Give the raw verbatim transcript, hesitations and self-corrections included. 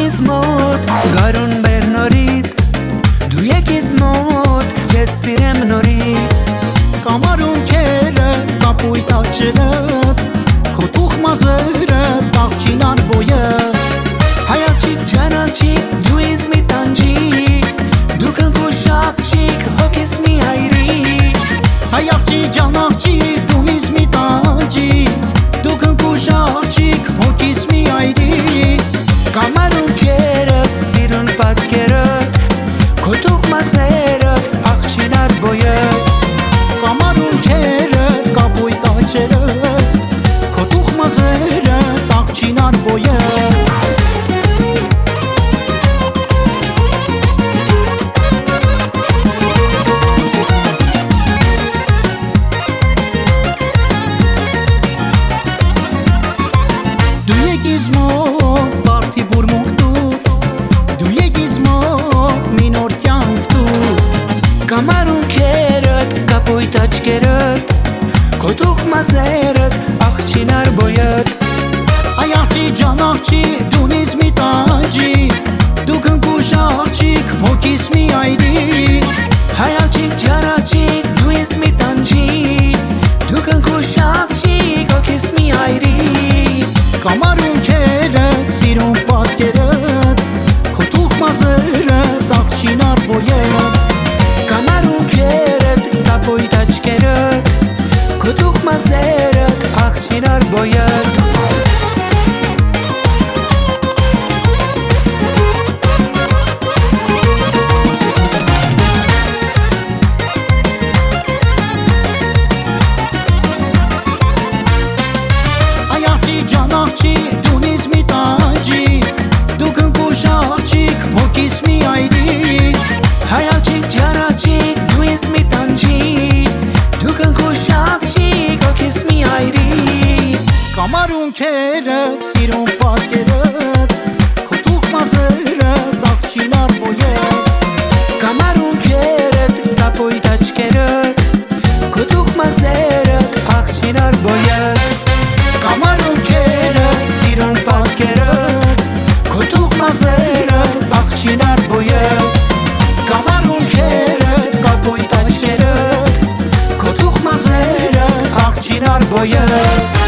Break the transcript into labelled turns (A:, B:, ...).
A: ինձ մոտ գարուն բեռնորից դու եկես մոտ քեզ սիրեմ նորից կամարուն քերը կապույտ աչերդ քո թուխ մազերը տաղջինան բոյը հայաչիկ ջանաչիկ դու ինձ մի տանջի դու կնքուշ աղջիկ հոգես մի հայրի հայաղջի ջանաղջի դու ինձ մի տանջի դու կնքուշ աղջիկ հոգիս մի հայրի կամարուն քերդ սիրուն պատկերդ քո թուխ մազերդ աղջինար բոյդ կամարուն քերդ կապույտ աչերդ քո թուխ մազերդ աղջինար բոյդ Դու եկիս մոտ վարդի բուրմունք տուր Դու եկիս մոտ մի նոր կյանք տուր Կամարուն քերդ կապույտ աչքերդ Քո թուխ մազերդ աղջինար բոյդ Այ աղջի ջան աղջի դու ինձ մի տանջի Դու կնքուշ աղջիկ հոգիս մի այրի Հայ աղջիկ ջան աղջիկ դու ինձ մի տանջի Դու կնքուշ աղջիկ հոգիս մի այրի Կամարուն քերդ սիրուն պատկերդ Քո թուխ մազերդ աղջինար բոյդ Կամարուն քերդ կապույտ աչքերդ Քո թուխ մազերդ աղջինար բոյդ Աղջի դու ինձ մի տանջի Դու կնքուշ աղջիկ հոգիս մի այրի Հայ աղջիկ ջան աղջիկ դու ինձ մի տանջի Դու կնքուշ աղջիկ հոգիս մի այրի Կամարուն քերդ սիրուն պատկերդ Քո թուխ մազերդ աղջինար բոյդ Կամարուն քերդ կապույտ աչքերդ Քո թուխ մազերդ աղջինար բոյդ Կամարուն քերդ սիրուն պատկերդ Քո թուխ մազերդ աղջինար բոյդ Կամարուն քերդ կապույտ աչքերդ Քո թուխ մազերդ աղջինար բոյդ